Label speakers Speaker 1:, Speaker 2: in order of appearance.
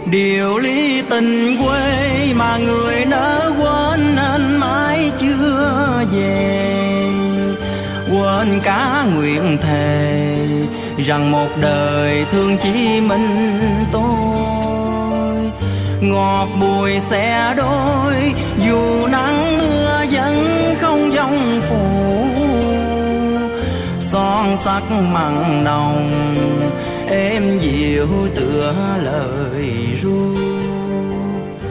Speaker 1: điều lý tình quê mà người nỡ quên nên mãi chưa về. Quên cả nguyện thề rằng một đời thương chỉ mình tôi. Ngọt bùi xe đôi dù nắng mưa vẫn không giông phủ. Son sắc mặn nồng êm dịu tựa lời ru.